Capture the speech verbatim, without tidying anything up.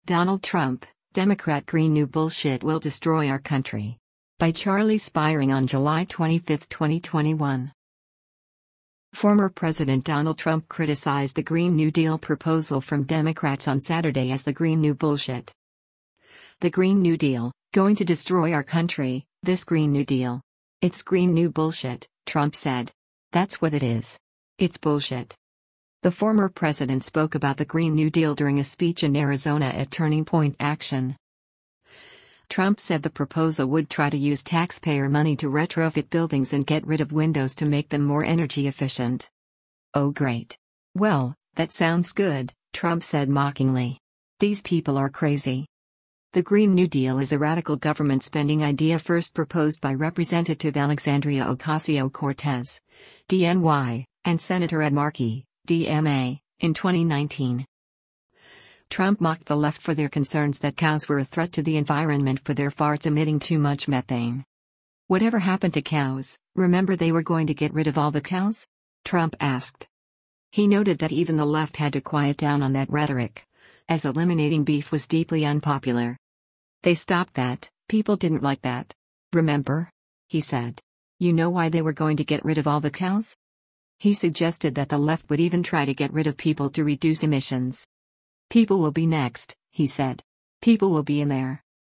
Donald Trump, Democrat Green New Bullshit Will Destroy Our Country. By Charlie Spiring on July twenty-fifth, twenty twenty-one. Former President Donald Trump criticized the Green New Deal proposal from Democrats on Saturday as the Green New Bullshit. The Green New Deal, going to destroy our country, this Green New Deal. It's Green New Bullshit, Trump said. That's what it is. It's bullshit. The former president spoke about the Green New Deal during a speech in Arizona at Turning Point Action. Trump said the proposal would try to use taxpayer money to retrofit buildings and get rid of windows to make them more energy efficient. Oh great. Well, that sounds good, Trump said mockingly. These people are crazy. The Green New Deal is a radical government spending idea first proposed by Representative Alexandria Ocasio-Cortez, D N Y, and Senator Ed Markey, D M A, in twenty nineteen. Trump mocked the left for their concerns that cows were a threat to the environment for their farts emitting too much methane. Whatever happened to cows? Remember they were going to get rid of all the cows? Trump asked. He noted that even the left had to quiet down on that rhetoric, as eliminating beef was deeply unpopular. They stopped that, people didn't like that. Remember? He said. You know why they were going to get rid of all the cows? He suggested that the left would even try to get rid of people to reduce emissions. People will be next, he said. People will be in there.